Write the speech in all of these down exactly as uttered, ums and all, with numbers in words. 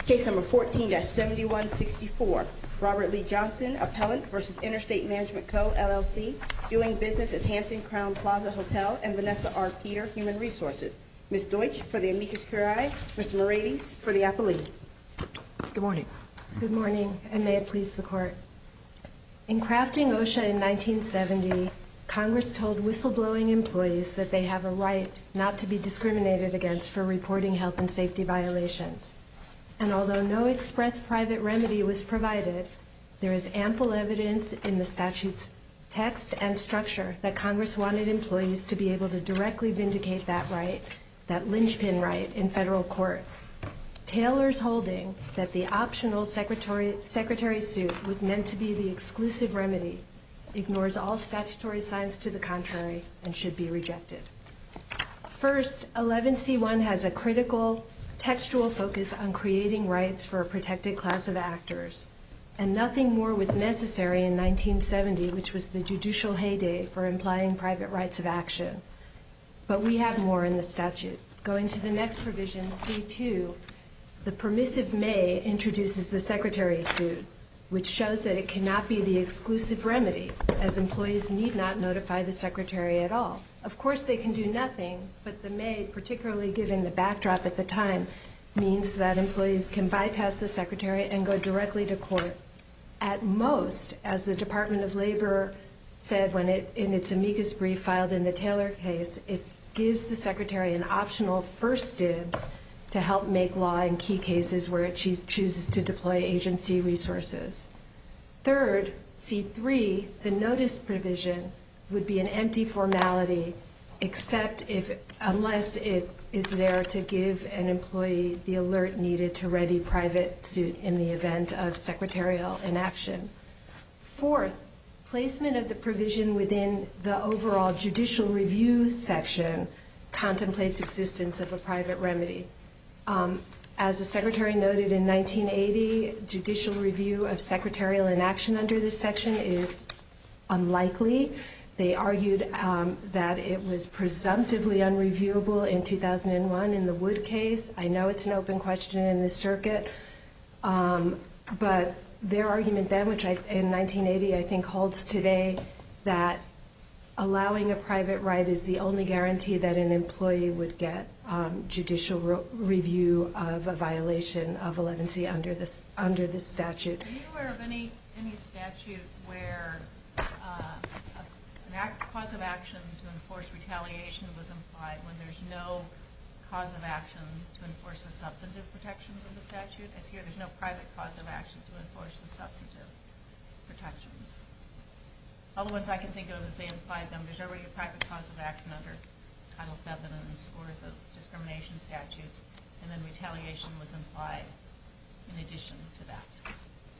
Case number fourteen dash seventy-one sixty-four. Robert Lee Johnson, appellant versus Interstate Management Co., L L C, doing business as Hampton Crown Plaza Hotel, and Vanessa R. Peter, Human Resources. Miz Deutsch for the amicus curiae, Mister Morades for the appellees. Good morning. Good morning, and may it please the Court. In crafting OSHA in nineteen seventy, Congress told whistleblowing employees that they have a right not to be discriminated against for reporting health and safety violations. And although no express private remedy was provided, there is ample evidence in the statute's text and structure that Congress wanted employees to be able to directly vindicate that right, that linchpin right, in federal court. Taylor's holding that the optional secretary, secretary suit was meant to be the exclusive remedy ignores all statutory signs to the contrary and should be rejected. First, eleven C one has a critical textual focus on creating rights for a protected class of actors, and nothing more was necessary in nineteen seventy, which was the judicial heyday for implying private rights of action. But we have more in the statute. Going to the next provision, C two, the permissive may introduces the secretary's suit, which shows that it cannot be the exclusive remedy, as employees need not notify the secretary at all. Of course, they can do nothing, but the may, particularly given the backdrop at the time, means that employees can bypass the secretary and go directly to court. At most, as the Department of Labor said when it, in its amicus brief filed in the Taylor case, it gives the secretary an optional first dibs to help make law in key cases where it choos- chooses to deploy agency resources. Third, C three, the notice provision would be an empty formality except if, unless it is there to give an employee the alert needed to ready private suit in the event of secretarial inaction. Fourth, placement of the provision within the overall judicial review section contemplates existence of a private remedy. Um, as the Secretary noted in nineteen eighty, judicial review of secretarial inaction under this section is unlikely. They argued um, that it was presumptively unreviewable in two thousand one in the Wood case. I know it's an open question in this circuit, um, but their argument then, which I, in nineteen eighty I think holds today, that allowing a private right is the only guarantee that an employee would get um, judicial re- review of a violation of eleven C under this under this statute. Are you aware of any any statute where uh, an act, cause of action to enforce retaliation was implied when there's no cause of action to enforce the substantive protections of the statute? As here, there's no private cause of action to enforce the substantive protections. All the ones I can think of, as they implied them, there's already a private cause of action under Title seven and scores of discrimination statutes, and then retaliation was implied in addition to that.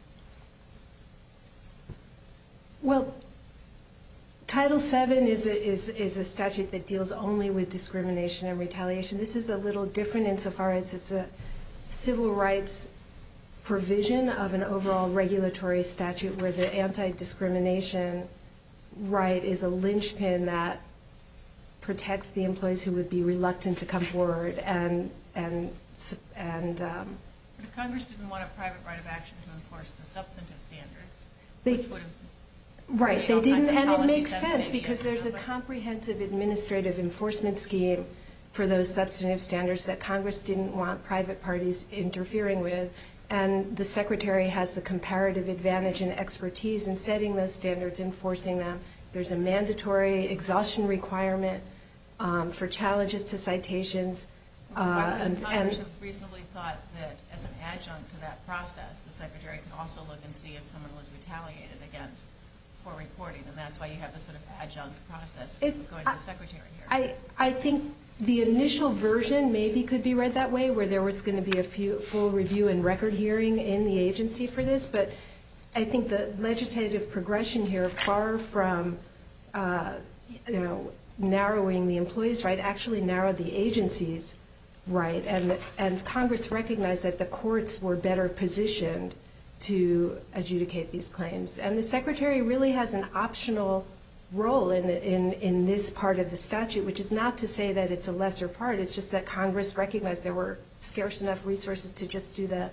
Well, Title seven is a, is, is a statute that deals only with discrimination and retaliation. This is a little different insofar as it's a civil rights provision of an overall regulatory statute where the anti-discrimination right is a linchpin that protects the employees who would be reluctant to come forward and and and. Um, if Congress didn't want a private right of action to enforce the substantive standards, they, which would have right, they didn't, and it makes sense maybe because there's a comprehensive administrative enforcement scheme for those substantive standards that Congress didn't want private parties interfering with. And the Secretary has the comparative advantage and expertise in setting those standards, enforcing them. There's a mandatory exhaustion requirement um, for challenges to citations. Uh, and Congress have reasonably thought that as an adjunct to that process, the Secretary can also look and see if someone was retaliated against for reporting, and that's why you have this sort of adjunct process going to the Secretary here. I, I think the initial version maybe could be read that way, where there was going to be a few, full review and record hearing in the agency for this, but I think the legislative progression here, far from uh, you know, narrowing the employee's right, actually narrowed the agency's right, and and Congress recognized that the courts were better positioned to adjudicate these claims, and the Secretary really has an optional role in, in in this part of the statute, which is not to say that it's a lesser part. It's just that Congress recognized there were scarce enough resources to just do the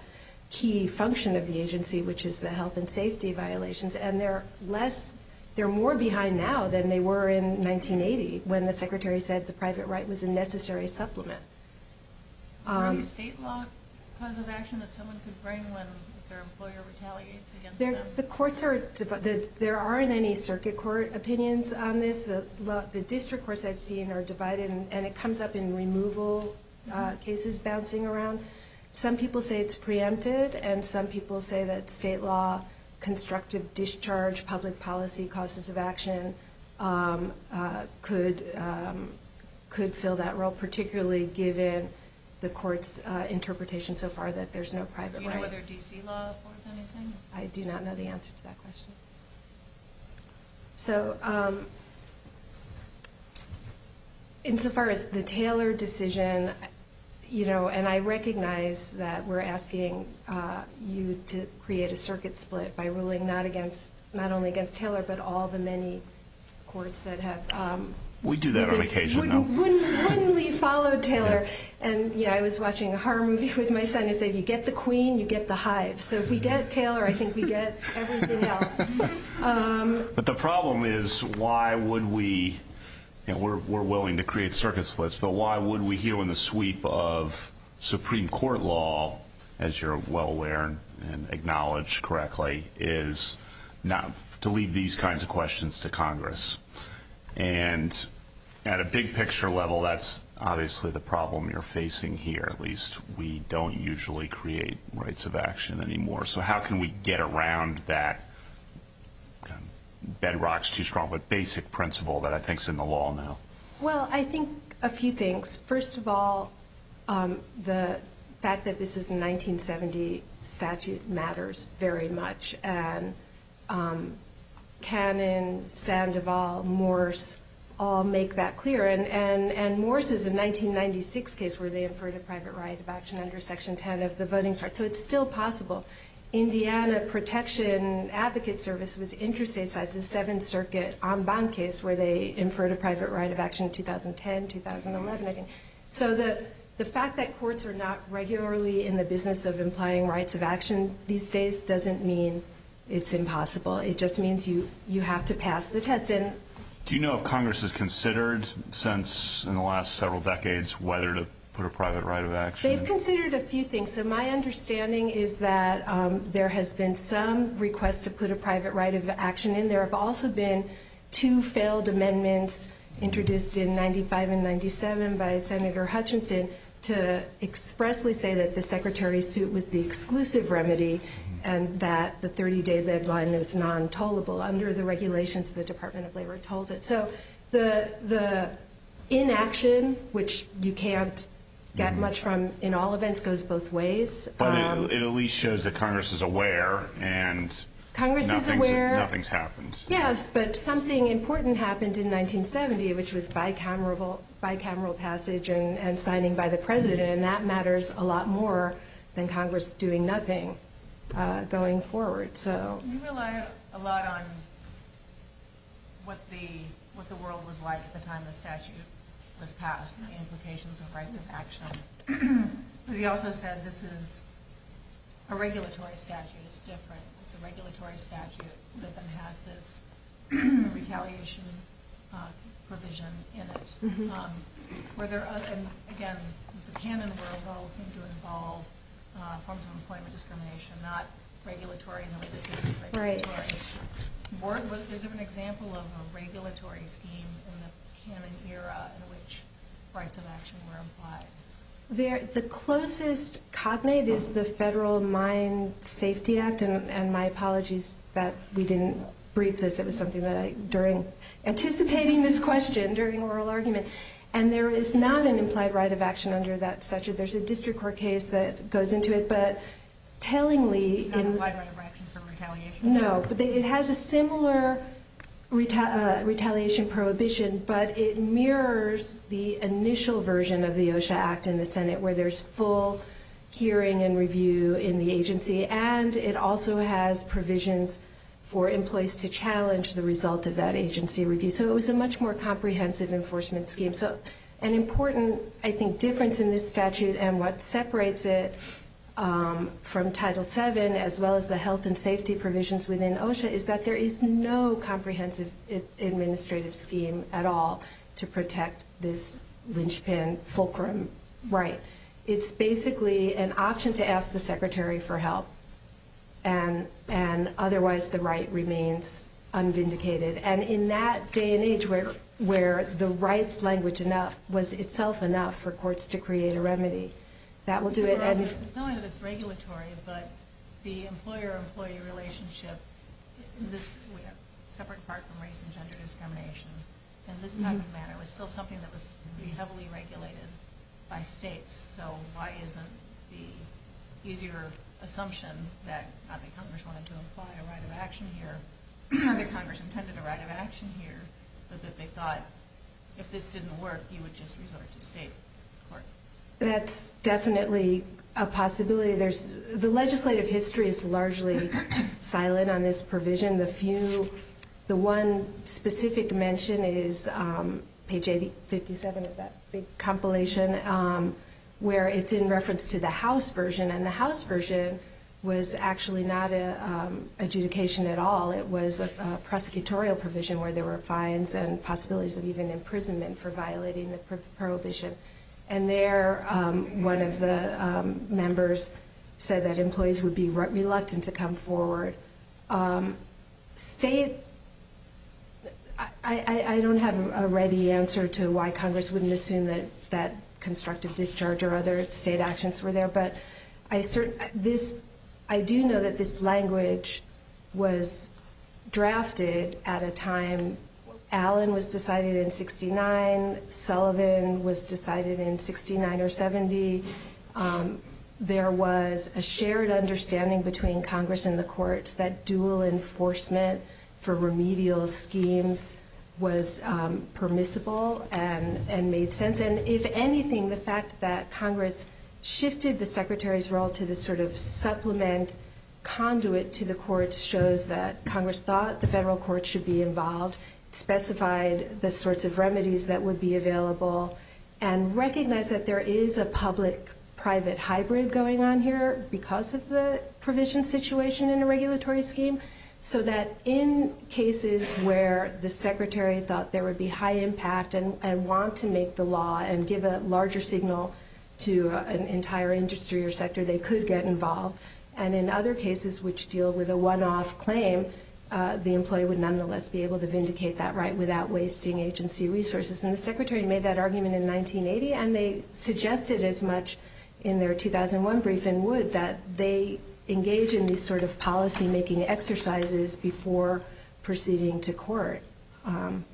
key function of the agency, which is the health and safety violations, and they're less, they're more behind now than they were in nineteen eighty when the Secretary said the private right was a necessary supplement. Is there any state law cause of action that someone could bring when their employer retaliates against There, them? the courts are, the, there aren't any circuit court opinions on this. The, the district courts I've seen are divided, and, and it comes up in removal uh, cases bouncing around. Some people say it's preempted, and some people say that state law, constructive discharge, public policy causes of action um, uh, could um, could fill that role, particularly given the court's uh, interpretation so far that there's no private right. Do you know whether D C law affords anything? I do not know the answer to that question. So, um, insofar as the Taylor decision, you know, and I recognize that we're asking uh, you to create a circuit split by ruling not against, not only against Taylor, but all the many courts that have. Um, we do that on occasion, wouldn't, though. Wouldn't, wouldn't we follow Taylor? Yeah. And you know, I was watching a horror movie with my son and say, if you get the queen, you get the hive. So if we get Taylor, I think we get everything else. Um, but the problem is, why would we? You know, we're, we're willing to create circuit splits, but why would we, here in the sweep of Supreme Court law, as you're well aware and, and acknowledge correctly, is not to leave these kinds of questions to Congress? And at a big picture level, that's obviously the problem you're facing here. At least we don't usually create rights of action anymore. So how can we get around that? Bedrock's too strong, but basic principle that I think is in the law now? Well, I think a few things. First of all, um, the fact that this is a nineteen seventy statute matters very much. And um, Cannon, Sandoval, Morse all make that clear. And, and, and Morse is a nineteen ninety-six case where they inferred a private right of action under Section ten of the Voting Rights. So it's still possible. Indiana Protection Advocate Service was interstate size, the Seventh Circuit en banc case where they inferred a private right of action in two thousand ten, two thousand eleven, I think. So the, the fact that courts are not regularly in the business of implying rights of action these days doesn't mean it's impossible. It just means you, you have to pass the test. And do you know if Congress has considered, since in the last several decades, whether to put a private right of action? They've considered a few things. So my understanding is that um, there has been some request to put a private right of action in. There have also been two failed amendments introduced in ninety-five and ninety-seven by Senator Hutchinson to expressly say that the Secretary's suit was the exclusive remedy and that the thirty-day deadline is non-tollable. Under the regulations, the Department of Labor tolls it. So the the inaction, which you can't get mm-hmm. much from in all events, goes both ways. But um, it, it at least shows that Congress is aware, and Congress is nothing's, aware. Nothing's happened. Yes, but something important happened in nineteen seventy, which was bicameral, bicameral passage and, and signing by the President, and that matters a lot more than Congress doing nothing uh, going forward. So you rely a lot on what the what the world was like at the time the statute was passed and the implications of rights of action. Because he also said this is a regulatory statute. It's different. It's a regulatory statute that then has this retaliation uh, provision in it. Mm-hmm. um, where there, uh, and again, the canon world all seem to involve uh, forms of employment discrimination, not regulatory in the way that this is regulatory. Right. Board, is there an example of a regulatory scheme in the canon era in which rights of action were implied? There, the closest cognate is the Federal Mine Safety Act, and, and my apologies that we didn't brief this. It was something that I, during anticipating this question, during oral argument, and there is not an implied right of action under that statute. There's a district court case that goes into it, but tellingly, not in implied right of action for retaliation. No, but it has a similar Reta- uh, retaliation prohibition, but it mirrors the initial version of the OSHA Act in the Senate, where there's full hearing and review in the agency, and it also has provisions for employees to challenge the result of that agency review. So it was a much more comprehensive enforcement scheme. So an important, I think, difference in this statute and what separates it um, from Title seven, as well as the health and safety provisions within OSHA, is that there is no comprehensive administrative scheme at all to protect this linchpin fulcrum right. It's basically an option to ask the secretary for help, and and otherwise the right remains unvindicated. And in that day and age where where the rights language enough was itself enough for courts to create a remedy, that will do it. Also, and it's not only that it's regulatory, but the employer-employee relationship, in this we have separate apart from race and gender discrimination, in this type Mm-hmm. of matter was still something that was pretty heavily regulated by states. So why isn't the easier assumption that not that Congress wanted to imply a right of action here, or that Congress intended a right of action here, but that they thought if this didn't work, you would just resort to state court? That's definitely a possibility. There's the legislative history is largely silent on this provision. The few, the one specific mention is um, page eighty, fifty-seven of that big compilation, um, where it's in reference to the House version, and the House version was actually not a um, adjudication at all. It was a, a prosecutorial provision where there were fines and possibilities of even imprisonment for violating the pro- prohibition. And there, um, one of the um, members said that employees would be re- reluctant to come forward. Um, state, I, I, I don't have a ready answer to why Congress wouldn't assume that, that constructive discharge or other state actions were there, but I cert- this, I do know that this language was drafted at a time. Allen was decided in sixty-nine. Sullivan was decided in sixty-nine or seventy. Um, there was a shared understanding between Congress and the courts that dual enforcement for remedial schemes was um, permissible and, and made sense. And if anything, the fact that Congress shifted the Secretary's role to this sort of supplement conduit to the courts shows that Congress thought the federal courts should be involved, specified the sorts of remedies that would be available, and recognized that there is a public-private hybrid going on here because of the provision situation in a regulatory scheme, so that in cases where the Secretary thought there would be high impact and, and want to make the law and give a larger signal to uh, an entire industry or sector, they could get involved. And in other cases which deal with a one-off claim, uh, the employee would nonetheless be able to vindicate that right without wasting agency resources. And the Secretary made that argument in nineteen eighty, and they suggested as much in their two thousand one brief in Wood that they engage in these sort of policy-making exercises before proceeding to court. Um,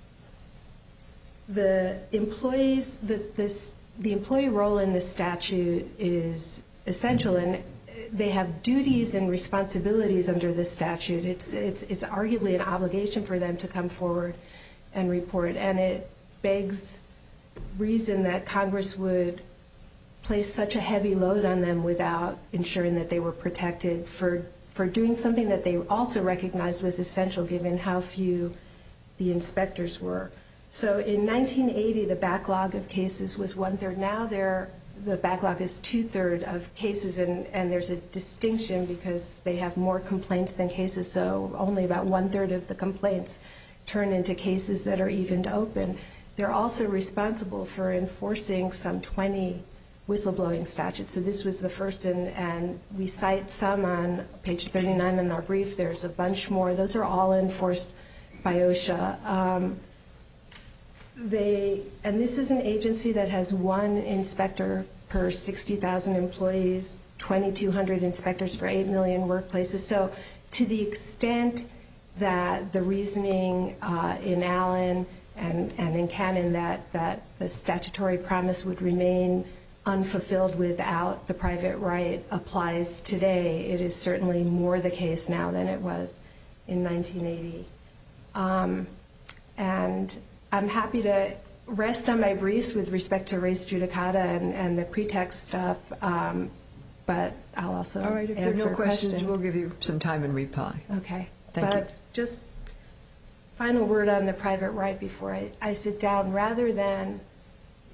the employees, this, this, the employee role in this statute is essential, and they have duties and responsibilities under this statute. It's, it's, it's arguably an obligation for them to come forward and report, and it begs reason that Congress would place such a heavy load on them without ensuring that they were protected for, for doing something that they also recognized was essential given how few the inspectors were. So in nineteen eighty, the backlog of cases was one-third. Now there, the backlog is two-thirds of cases, and, and there's a distinction because they have more complaints than cases, so only about one-third of the complaints turn into cases that are even to open. They're also responsible for enforcing some twenty whistleblowing statutes. So this was the first, and, and we cite some on page thirty-nine in our brief. There's a bunch more. Those are all enforced by OSHA. Um, they, and this is an agency that has one inspector per sixty thousand employees, twenty-two hundred inspectors for eight million workplaces. So to the extent that the reasoning uh, in Allen and, and in Cannon that, that the statutory promise would remain unfulfilled without the private right applies today, it is certainly more the case now than it was in nineteen eighty. Um, and I'm happy to rest on my briefs with respect to res judicata and, and the pretext stuff, um, but I'll also All right, if there are answer no questions, questions. we'll give you some time in reply. Okay. Thank but you. Just final word on the private right before I, I sit down. Rather than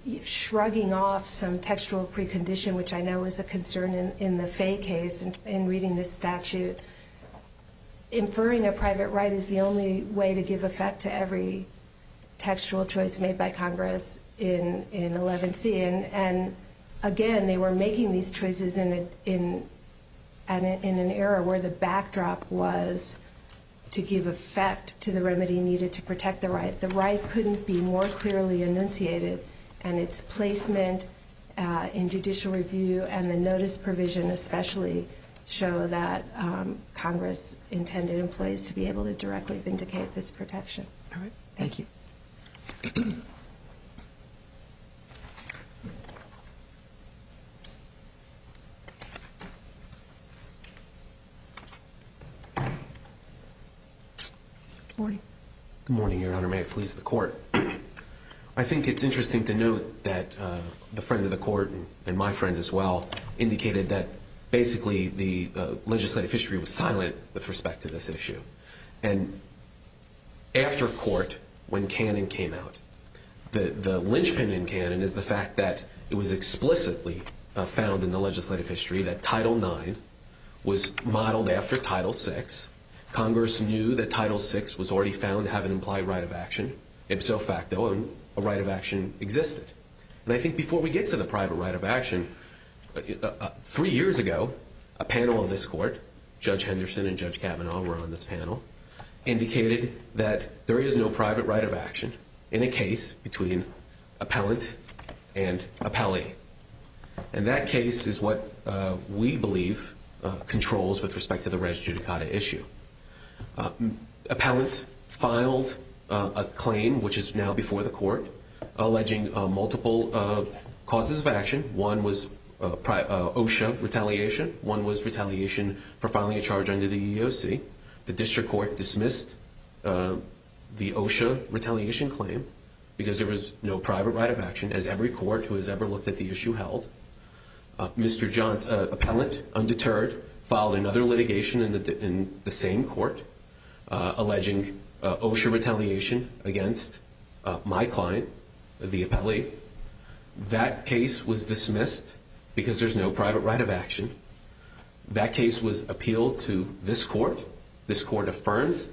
shrugging off some textual precondition, which I know is a concern in, in the Fay case in, in reading this statute. Inferring a private right is the only way to give effect to every textual choice made by Congress in, in eleven C. And, and again, they were making these choices in, a, in, an, in an era where the backdrop was to give effect to the remedy needed to protect the right. The right couldn't be more clearly enunciated, and its placement uh, in judicial review and the notice provision especially show that um, Congress intended employees to be able to directly vindicate this protection. All right. Thank you. Good morning. Good morning, Your Honor. May it please the Court. I think it's interesting to note that uh, the friend of the Court, and, and my friend as well, indicated that basically the uh, legislative history was silent with respect to this issue. And after court, when Cannon came out, the, the linchpin in Cannon is the fact that it was explicitly uh, found in the legislative history that Title nine was modeled after Title six. Congress knew that Title six was already found to have an implied right of action, ipso facto, and a right of action existed. And I think before we get to the private right of action, uh, uh, three years ago, a panel of this Court, Judge Henderson and Judge Kavanaugh were on this panel, indicated that there is no private right of action in a case between appellant and appellee. And that case is what uh, we believe uh, controls with respect to the res judicata issue. Uh, appellant filed uh, a claim, which is now before the Court, alleging uh, multiple uh, causes of action. One was uh, pri- uh, OSHA retaliation. One was retaliation for filing a charge under the E E O C. The district court dismissed uh, the OSHA retaliation claim because there was no private right of action, as every court who has ever looked at the issue held. Uh, Mister John's uh, appellant, undeterred, filed another litigation in the in the same court, uh, alleging uh, OSHA retaliation against uh, my client, the appellee. That case was dismissed because there's no private right of action. That case was appealed to this court. This court affirmed.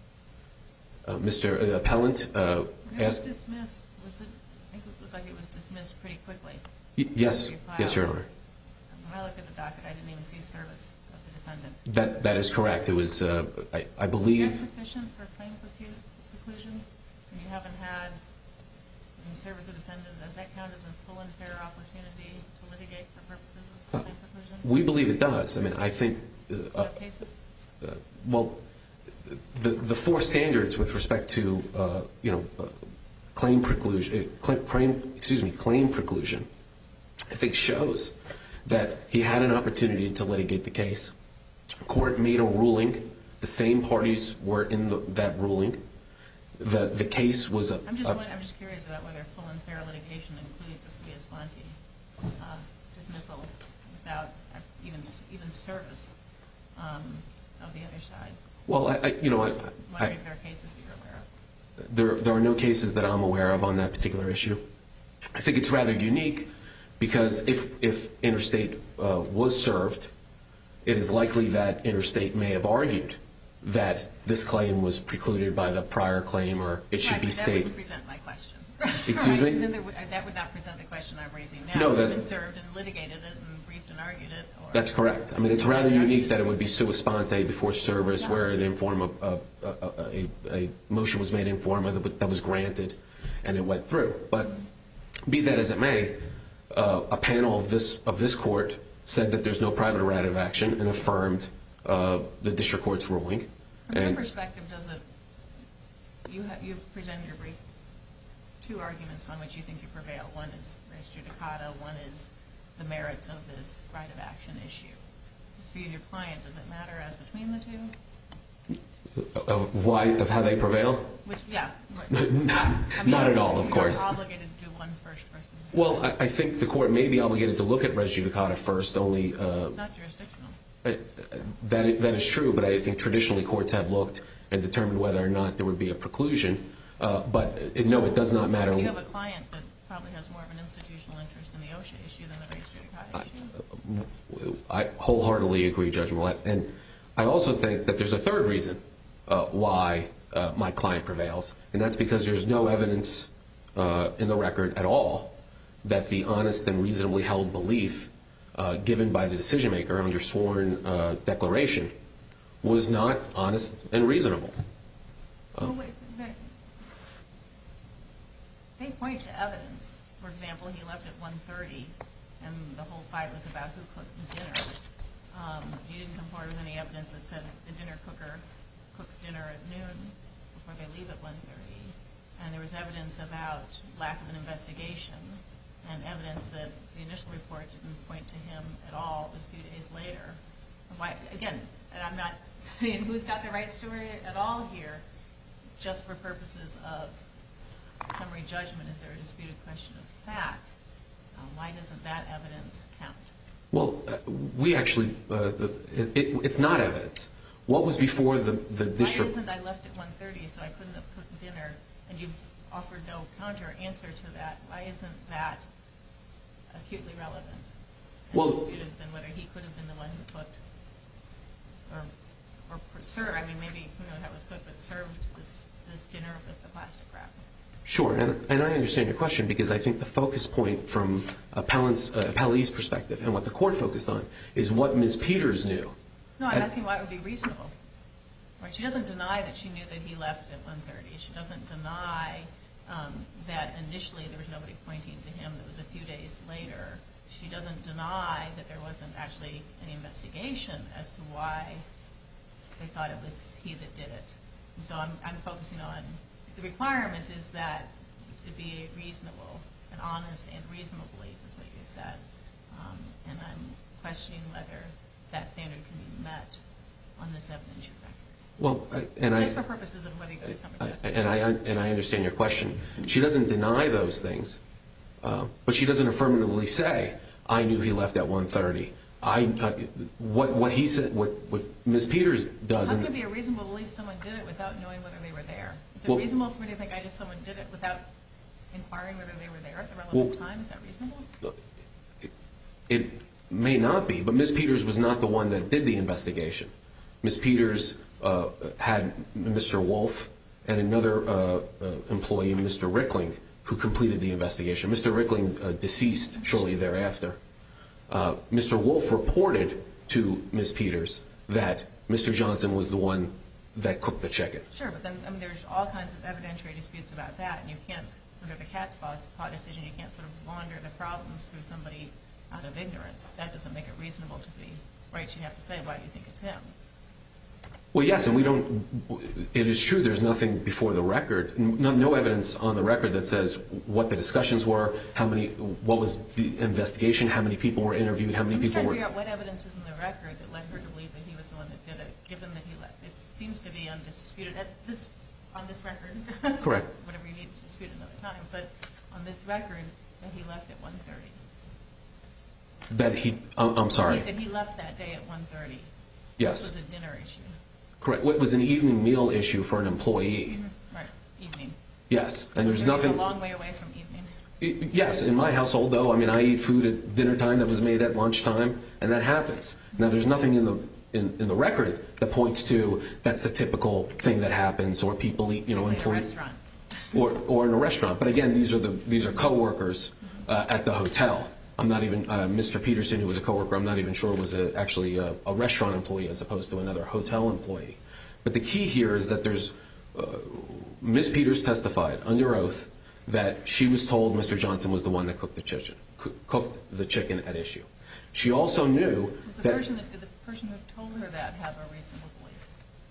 Uh, Mister Uh, appellant uh, It was asked. dismissed. Was it? I think it looked like it was dismissed pretty quickly. Y- yes, After you yes, Your filed. Honor. When I looked at the docket, I didn't even see service of the defendant. That that is correct. It was, uh, I, I Is believe. that sufficient for claim preclu- preclusion? When you haven't had in service of the defendant, does that count as a full and fair opportunity to litigate for purposes of claim preclusion? We believe it does. I mean, I think. Uh, Do you have cases? uh, well, the the four standards with respect to uh, you know uh, claim preclusion, uh, claim, claim excuse me, claim preclusion, I think shows that he had an opportunity to litigate the case. Court made a ruling. The same parties were in the, that ruling. The the case was a. I'm just a, wondering, I'm just curious about whether full and fair litigation includes a sua sponte uh, dismissal without uh, even even service um, of the other side. well, I, I you know I, I'm I, wondering if there are cases that you're aware of. There, there are no cases that I'm aware of on that particular issue. I think it's rather unique because if, if Interstate uh, was served, it is likely that Interstate may have argued that this claim was precluded by the prior claim, or it should Right, be but that stayed. wouldn't present my question. Excuse Right? me? Then there would, that would not present the question I'm raising now. No, You've that- been served and litigated it and briefed and argued it. Or That's correct. I mean, it's rather unique that it would be sua sponte before service, where an informa, a, a, a, a motion was made in forma that, that was granted, and it went through. But be that as it may, uh, a panel of this of this court said that there's no private right of action and affirmed uh, the district court's ruling. From your And perspective, does it? You have you've presented your brief two arguments on which you think you prevail. One is res judicata. One is the merits of this right of action issue. As for you and your client, does it matter as between the two? of why of how they prevail? Which, yeah. not, not at all, of course. You're obligated to do one first versus the Well, other. I, I think the court may be obligated to look at res judicata first. Only uh, It's not jurisdictional. Uh, That is, that is true, but I think traditionally courts have looked and determined whether or not there would be a preclusion. Uh, but uh, no, it does not matter. You have a client that probably has more of an institutional interest in the OSHA issue than the race judicata issue. I wholeheartedly agree, Judge Millett. And I also think that there's a third reason uh, why uh, my client prevails, and that's because there's no evidence uh, in the record at all that the honest and reasonably held belief uh, given by the decision maker under sworn uh, declaration was not honest and reasonable. Uh, well, wait, they, they point to evidence. For example, he left at one thirty, and the whole fight was about who cooked the dinner. Um, he didn't come forward with any evidence that said the dinner cooker cooks dinner at noon before they leave at one thirty. And there was evidence about lack of an investigation and evidence that the initial report didn't point to him at all. It was a few days later. Why, again, and I'm not saying who's got the right story at all here, just for purposes of summary judgment, is there a disputed question of fact? Um, why doesn't that evidence count? Well, uh, we actually, uh, it, it, it's not evidence. What was before the, the district? Why isn't I left at one thirty so I couldn't have cooked dinner, and you've offered no counter answer to that? Why isn't that acutely relevant and well, disputed than whether he could have been the one who cooked or, or served? I mean, maybe, who knows how it was cooked, but served this, this dinner with the plastic wrap. Sure, and, and I understand your question because I think the focus point from appellant's, uh, appellee's perspective and what the court focused on is what Miz Peters knew. No, I'm At, asking why it would be reasonable. Right? She doesn't deny that she knew that he left at one thirty. She doesn't deny um, that initially there was nobody pointing to him. That was a few days later. She doesn't deny that there wasn't actually any investigation as to why they thought it was he that did it. And so I'm, I'm focusing on the requirement is that it be a reasonable, an honest and reasonable belief is what you said. Um, and I'm questioning whether that standard can be met on this evidentiary record. well, I, and Just I, for purposes of whether you go to summary I, judgment. and I and I understand your question. She doesn't deny those things, uh, but she doesn't affirmatively say, "I knew he left at one thirty." I uh, what what he said, what what Miz Peters does. How can it be a reasonable belief someone did it without knowing whether they were there? Is it well, reasonable for me to think I just someone did it without inquiring whether they were there at the relevant well, time? Is that reasonable? It, it may not be, but Miz Peters was not the one that did the investigation. Miz Peters uh, had Mister Wolf and another uh, uh, employee, Mister Rickling, who completed the investigation. Mister Rickling uh, deceased shortly thereafter. Uh, Mister Wolf reported to Miz Peters that Mister Johnson was the one that cooked the chicken. Sure, but then I mean, there's all kinds of evidentiary disputes about that, and you can't, under the cat's paw decision, you can't sort of launder the problems through somebody out of ignorance. That doesn't make it reasonable to be right. You have to say, why do you think it's him? Well, yes, and we don't. It is true. There's nothing before the record, no, no evidence on the record that says what the discussions were, how many, what was the investigation, how many people were interviewed, how many I'm people trying to were. figure out what evidence is in the record that led her to believe that he was the one that did it, given that he left. It seems to be undisputed at this on this record. Correct. Whatever you need to dispute another time, but on this record that he left at one thirty. That he. I'm, I'm sorry. That he left that day at one thirty. Yes. This was a dinner issue. Correct. It was an evening meal issue for an employee. Mm-hmm. Right. Evening. Yes, and there's It's nothing. a long way away from evening. Yes, in my household, though, I mean, I eat food at dinner time that was made at lunchtime, and that happens. Now, there's nothing in the in, in the record that points to that's the typical thing that happens, or people eat, you know, In a employees, restaurant. or or in a restaurant. But again, these are the these are coworkers uh, at the hotel. I'm not even uh, Mister Peterson, who was a coworker. I'm not even sure was a, actually a, a restaurant employee as opposed to another hotel employee. But the key here is that there's uh, Miz Peters testified under oath that she was told Mister Johnson was the one that cooked the chicken, cooked the chicken at issue. She also knew Does the that. person that did the person who told her that have a reasonable belief?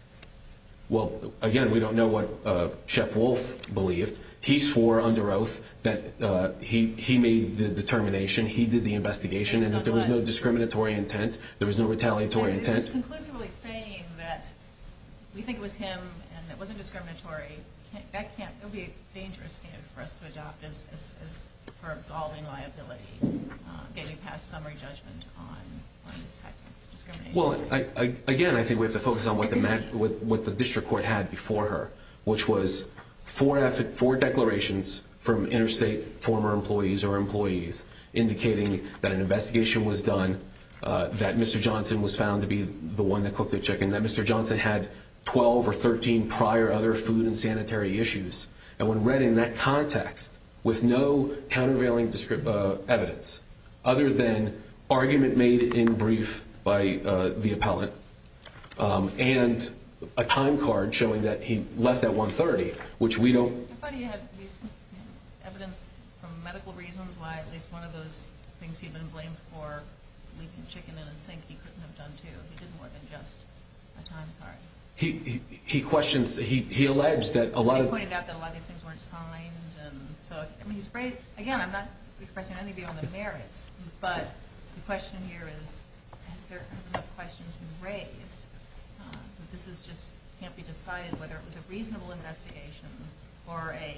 Well, again, we don't know what uh, Chef Wolf believed. He swore under oath that uh, he he made the determination, he did the investigation, Based and that on there was what? no discriminatory intent, there was no retaliatory And it's intent. just conclusively saying that we think it was him and it wasn't discriminatory. Can't, that can't. It would be a dangerous standard for us to adopt as as, as for absolving liability, uh, getting past summary judgment on on these types of discrimination. Well, I, I, again, I think we have to focus on what the mag, what, what the district court had before her, which was four, affi- four declarations from Interstate former employees or employees indicating that an investigation was done, uh, that Mister Johnson was found to be the one that cooked the chicken, that Mister Johnson had twelve or thirteen prior other food and sanitary issues. And when read in that context, with no countervailing descript, uh, evidence, other than argument made in brief by uh, the appellant, um, and a time card showing that he left at one thirty, which we don't... I thought you had at least evidence from medical reasons why at least one of those things he'd been blamed for, leaving chicken in a sink, he couldn't have done too. He did more than just a time card. He, he, he questions, he, he alleged that a lot he of... pointed out that a lot of these things weren't signed, and so, I mean, he's very, again, I'm not expressing any view on the merits, but the question here is, has there enough questions been raised uh, that this is just, can't be decided whether it was a reasonable investigation or a,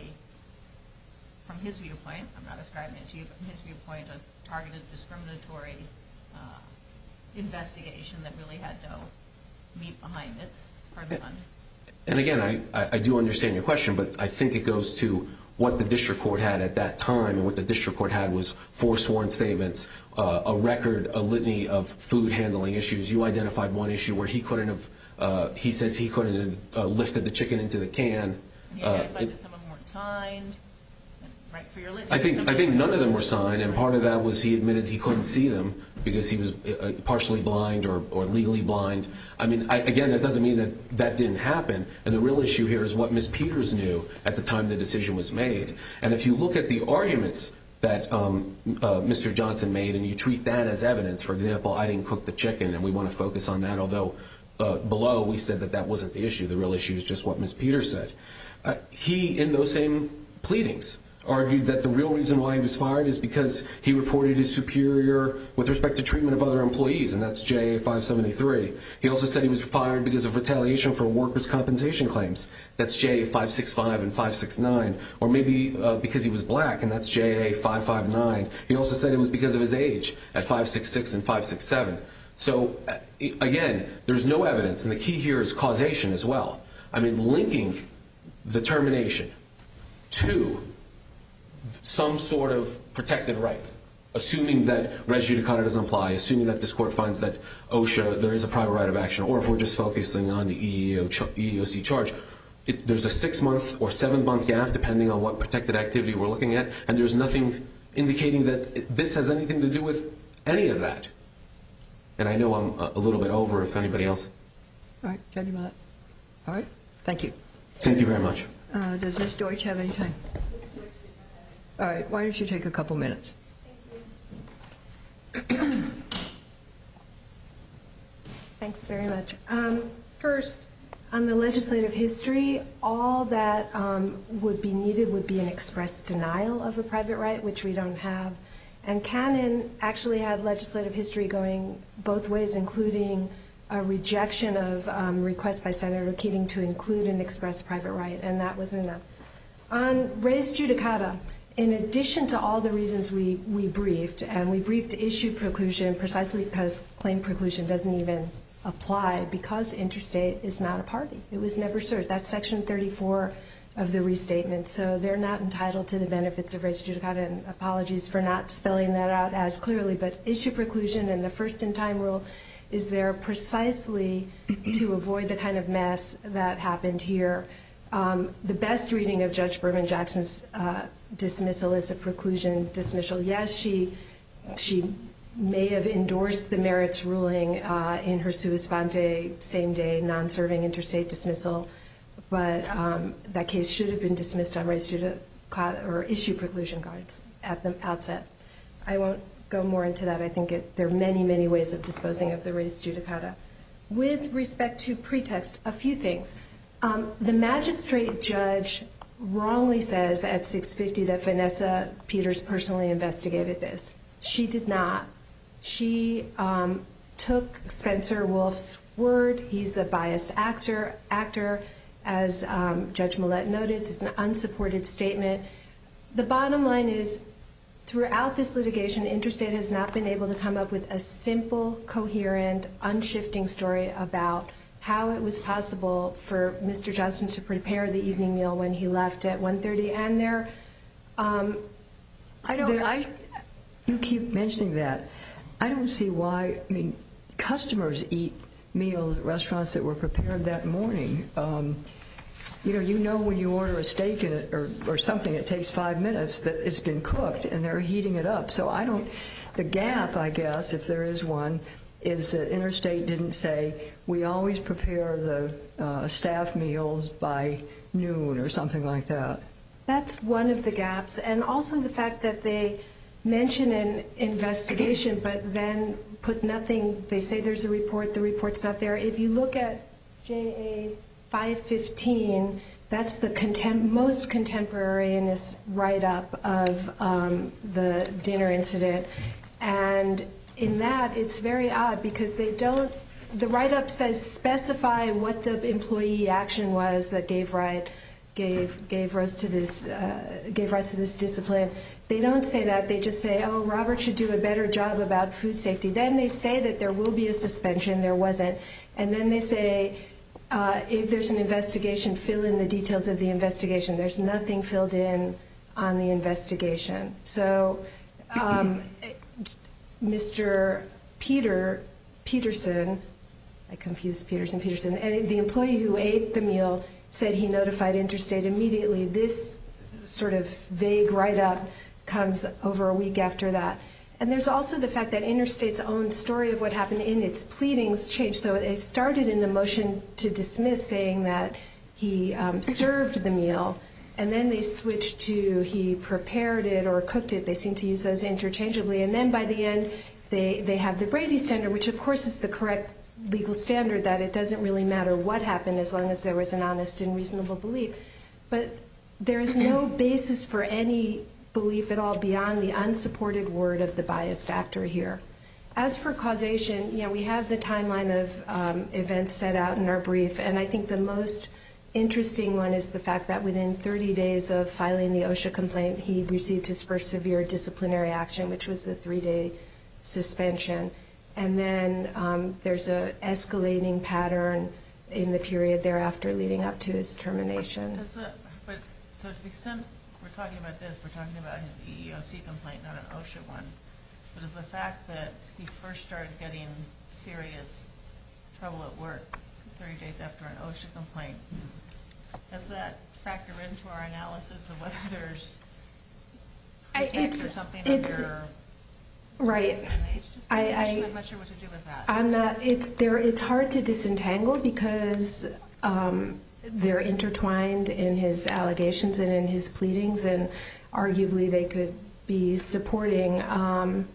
from his viewpoint, I'm not ascribing it to you, but from his viewpoint, a targeted discriminatory uh, investigation that really had no meat behind it. Pardon the pun. And again, I, I do understand your question, but I think it goes to what the district court had at that time, and what the district court had was four sworn statements, uh, a record, a litany of food handling issues. You identified one issue where he couldn't have, uh, he says he couldn't have uh, lifted the chicken into the can. And he identified uh, that some of them weren't signed, right, for your litany. I think I think none of them were signed, and part of that was he admitted he couldn't see them because he was uh, partially blind or, or legally blind. I mean, I, again, that doesn't mean that that didn't happen. And the real issue here is what Miz Peters knew at the time the decision was made. And if you look at the arguments that um, uh, Mister Johnson made and you treat that as evidence, for example, I didn't cook the chicken, and we want to focus on that, although uh, below we said that that wasn't the issue. The real issue is just what Miz Peters said. Uh, he, in those same pleadings, argued that the real reason why he was fired is because he reported his superior with respect to treatment of other employees, and that's J A five seventy-three. He also said he was fired because of retaliation for workers' compensation claims. That's J A five sixty-five and five sixty-nine. Or maybe uh, because he was black, and that's J A five fifty-nine. He also said it was because of his age at five sixty-six and five sixty-seven. So, uh, again, there's no evidence, and the key here is causation as well. I mean, linking the termination to some sort of protected right, assuming that res judicata doesn't apply, assuming that this court finds that OSHA, there is a private right of action, or if we're just focusing on the E E O C charge, it, there's a six-month or seven-month gap, depending on what protected activity we're looking at, and there's nothing indicating that it, this has anything to do with any of that. And I know I'm a little bit over, if anybody else. All right, Judge Millett. All right, thank you. Thank you very much. Uh, does Miz Deutsch have anything? All right, why don't you take a couple minutes? Thanks very much. Um, first, on the legislative history, all that um, would be needed would be an express denial of a private right, which we don't have. And Cannon actually had legislative history going both ways, including a rejection of um, requests by Senator Keating to include an express private right, and that wasn't enough. On res judicata, in addition to all the reasons we, we briefed, and we briefed issue preclusion precisely because claim preclusion doesn't even apply because Interstate is not a party. It was never served. That's Section thirty-four of the restatement, so they're not entitled to the benefits of res judicata, and apologies for not spelling that out as clearly, but issue preclusion and the first-in-time rule is there precisely to avoid the kind of mess that happened here. Um, the best reading of Judge Berman Jackson's uh, dismissal is a preclusion dismissal. Yes, she she may have endorsed the merits ruling uh, in her sua sponte, same-day, non-serving interstate dismissal, but um, that case should have been dismissed on res judicata or issue preclusion cards at the outset. I won't go more into that. I think it, there are many, many ways of disposing of the res judicata. With respect to pretext, a few things. Um, the magistrate judge wrongly says at six fifty that Vanessa Peters personally investigated this. She did not. She um, took Spencer Wolf's word. He's a biased actor. actor. As um, Judge Millett noted, it's an unsupported statement. The bottom line is, throughout this litigation, Interstate has not been able to come up with a simple, coherent, unshifting story about how it was possible for Mister Johnson to prepare the evening meal when he left at one thirty. And there Um, I don't. There- I. You keep mentioning that. I don't see why. I mean, customers eat meals at restaurants that were prepared that morning. Um, you know, you know when you order a steak and it, or or something, it takes five minutes that it's been cooked and they're heating it up. So I don't. The gap, I guess, if there is one, is that Interstate didn't say we always prepare the uh, staff meals by noon or something like that. That's one of the gaps, and also the fact that they mention an investigation but then put nothing. They say there's a report, the report's not there. If you look at J A five fifteen, that's the contem- most contemporaneous write-up of um, the dinner incident. And in that, it's very odd because they don't, the write-up says specify what the employee action was that gave right, gave gave rise to this uh, gave rise to this discipline. They don't say that. They just say, oh, Robert should do a better job about food safety. Then they say that there will be a suspension. There wasn't. And then they say, uh, if there's an investigation, fill in the details of the investigation. There's nothing filled in on the investigation. So um, Mister Peter Peterson, I confused Peterson, Peterson, and the employee who ate the meal said he notified Interstate immediately. This sort of vague write-up comes over a week after that. And there's also the fact that Interstate's own story of what happened in its pleadings changed. So it started in the motion to dismiss saying that he um, served the meal, and then they switched to he prepared it or cooked it. They seem to use those interchangeably. And then by the end, they, they have the Brady standard, which of course is the correct legal standard, that it doesn't really matter what happened as long as there was an honest and reasonable belief. But there is no basis for any belief at all beyond the unsupported word of the biased actor here. As for causation, you know, we have the timeline of um, events set out in our brief, and I think the most interesting one is the fact that within thirty days of filing the OSHA complaint, he received his first severe disciplinary action, which was the three-day suspension. And then um, there's a escalating pattern in the period thereafter leading up to his termination. Does the, but, so to the extent we're talking about this, we're talking about his E E O C complaint, not an OSHA one. So does the fact that he first started getting serious trouble at work thirty days after an OSHA complaint, does that factor into our analysis of whether there's I, it's, it's, or something it's, under right. I, I, I'm not sure what to do with that. I'm not. It's there. It's hard to disentangle because um, they're intertwined in his allegations and in his pleadings, and arguably they could be supporting. Um,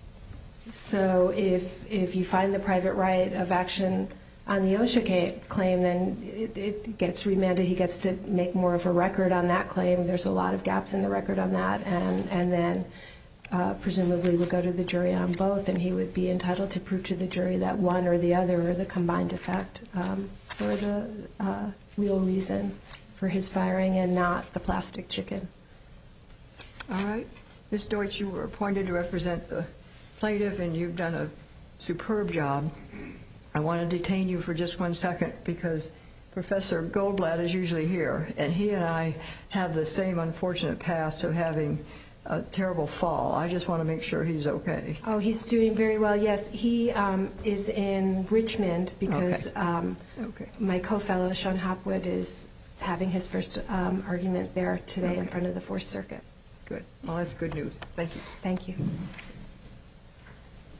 so if if you find the private right of action on the OSHA claim, then it, it gets remanded. He gets to make more of a record on that claim. There's a lot of gaps in the record on that, and and then. Uh, presumably would go to the jury on both, and he would be entitled to prove to the jury that one or the other or the combined effect um, were the uh, real reason for his firing and not the plastic chicken. All right. Miz Deutsch, you were appointed to represent the plaintiff, and you've done a superb job. I want to detain you for just one second because Professor Goldblatt is usually here, and he and I have the same unfortunate past of having a terrible fall. I just want to make sure he's okay. Oh, he's doing very well. Yes, he um, is in Richmond because okay. Um, okay. my co-fellow Sean Hopwood is having his first um, argument there today okay. in front of the Fourth Circuit. Good. Well, that's good news. Thank you. Thank you.